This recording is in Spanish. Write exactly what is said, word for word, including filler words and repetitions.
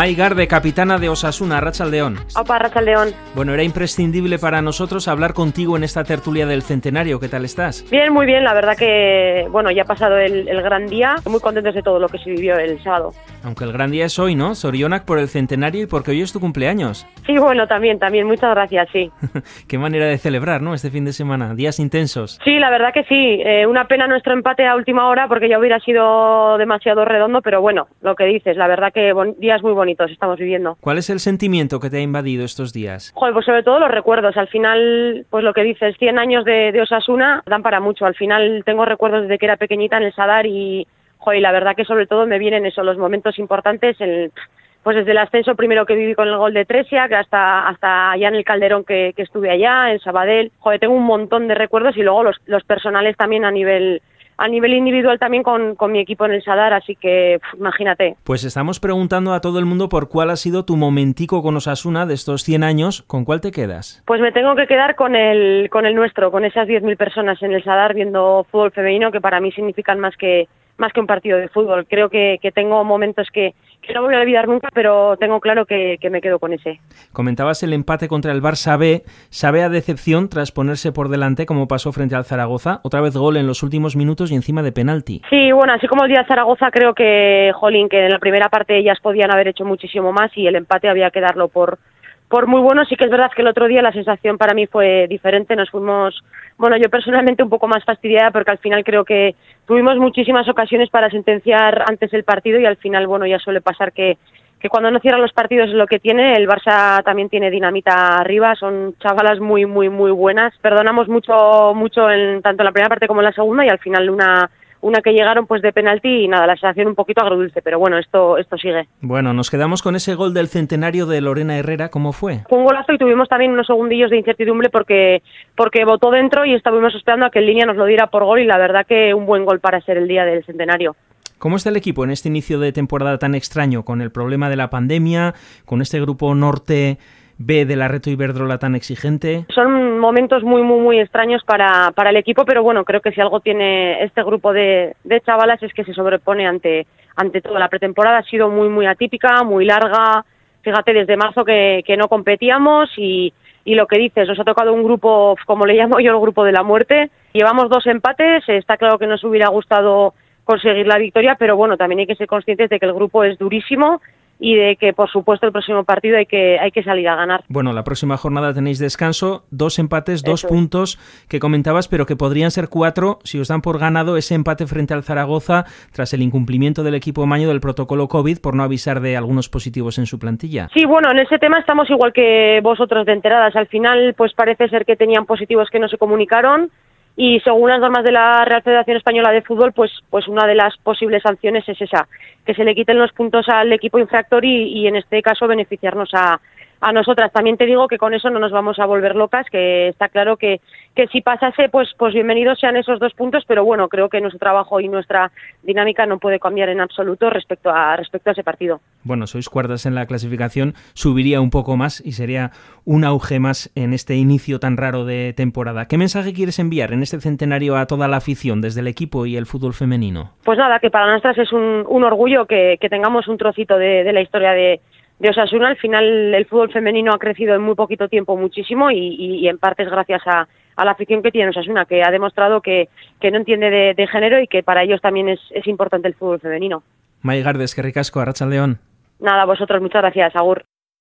Mai Garde, capitana de Osasuna, Arratsaldeon. Opa, Arratsaldeon. Bueno, era imprescindible para nosotros hablar contigo en esta tertulia del centenario. ¿Qué tal estás? Bien, muy bien. La verdad que, bueno, ya ha pasado el, el gran día. Muy contentos de todo lo que se vivió el sábado. Aunque el gran día es hoy, ¿no? Zorionak por el centenario y porque hoy es tu cumpleaños. Sí, bueno, también, también. Muchas gracias, sí. Qué manera de celebrar, ¿no? Este fin de semana. Días intensos. Sí, la verdad que sí. Eh, una pena nuestro empate a última hora porque ya hubiera sido demasiado redondo, pero bueno, lo que dices, la verdad que bon- días muy bonitos estamos viviendo. ¿Cuál es el sentimiento que te ha invadido estos días? Joder, pues sobre todo los recuerdos. Al final, pues lo que dices, cien años de, de Osasuna dan para mucho. Al final tengo recuerdos desde que era pequeñita en el Sadar y, joder, la verdad que sobre todo me vienen eso, los momentos importantes, el, pues desde el ascenso primero que viví con el gol de Tresia, que hasta hasta allá en el Calderón que, que estuve allá, en Sabadell. Joder, tengo un montón de recuerdos y luego los, los personales también a nivel... a nivel individual también con, con mi equipo en el Sadar, así que pff, imagínate. Pues estamos preguntando a todo el mundo por cuál ha sido tu momentico con Osasuna de estos cien años. ¿Con cuál te quedas? Pues me tengo que quedar con el con el nuestro, con esas diez mil personas en el Sadar viendo fútbol femenino, que para mí significan más que más que un partido de fútbol. Creo que, que tengo momentos que, que no voy a olvidar nunca, pero tengo claro que, que me quedo con ese. Comentabas el empate contra el Barça B. Sabe a decepción tras ponerse por delante, como pasó frente al Zaragoza. Otra vez gol en los últimos minutos y encima de penalti. Sí, bueno, así como el día de Zaragoza, creo que, jolín, que en la primera parte ellas podían haber hecho muchísimo más y el empate había que darlo por... por muy bueno. Sí que es verdad que el otro día la sensación para mí fue diferente, nos fuimos, bueno, yo personalmente un poco más fastidiada porque al final creo que tuvimos muchísimas ocasiones para sentenciar antes el partido y al final, bueno, ya suele pasar que, que cuando no cierran los partidos es lo que tiene. El Barça también tiene dinamita arriba, son chavalas muy, muy, muy buenas. Perdonamos mucho, mucho en tanto en la primera parte como en la segunda y al final una... una que llegaron pues de penalti y nada, la sensación un poquito agridulce, pero bueno, esto esto sigue. Bueno, nos quedamos con ese gol del centenario de Lorena Herrera, ¿cómo fue? Fue un golazo y tuvimos también unos segundillos de incertidumbre porque porque botó dentro y estábamos esperando a que el línea nos lo diera por gol y la verdad que un buen gol para ser el día del centenario. ¿Cómo está el equipo en este inicio de temporada tan extraño, con el problema de la pandemia, con este grupo norte B de la Reto Iberdrola tan exigente? Son momentos muy, muy, muy extraños para, para el equipo, pero bueno, creo que si algo tiene este grupo de, de chavalas es que se sobrepone ante, ante todo. La pretemporada ha sido muy, muy atípica, muy larga. Fíjate, desde marzo que, que no competíamos y, y lo que dices, nos ha tocado un grupo, como le llamo yo, el grupo de la muerte. Llevamos dos empates, está claro que nos hubiera gustado conseguir la victoria, pero bueno, también hay que ser conscientes de que el grupo es durísimo y de que, por supuesto, el próximo partido hay que hay que salir a ganar. Bueno, la próxima jornada tenéis descanso, dos empates, dos Eso puntos que comentabas, pero que podrían ser cuatro si os dan por ganado ese empate frente al Zaragoza tras el incumplimiento del equipo maño del protocolo COVID por no avisar de algunos positivos en su plantilla. Sí, bueno, en ese tema estamos igual que vosotros de enteradas. Al final, pues parece ser que tenían positivos que no se comunicaron. Y según las normas de la Real Federación Española de Fútbol, pues pues una de las posibles sanciones es esa, que se le quiten los puntos al equipo infractor y, y en este caso beneficiarnos a, a nosotras. También te digo que con eso no nos vamos a volver locas, que está claro que, que si pasase, pues pues bienvenidos sean esos dos puntos, pero bueno, creo que nuestro trabajo y nuestra dinámica no puede cambiar en absoluto respecto a respecto a ese partido. Bueno, sois cuartas en la clasificación, subiría un poco más y sería un auge más en este inicio tan raro de temporada. ¿Qué mensaje quieres enviar en este centenario a toda la afición desde el equipo y el fútbol femenino? Pues nada, que para nosotras es un, un orgullo que, que tengamos un trocito de, de la historia de, de Osasuna. Al final el fútbol femenino ha crecido en muy poquito tiempo muchísimo y, y, y en parte es gracias a, a la afición que tiene Osasuna, que ha demostrado que, que no entiende de, de género y que para ellos también es, es importante el fútbol femenino. Mai Garde, eskerrik asko, Arratsaldeon. Nada, vosotros, muchas gracias, agur.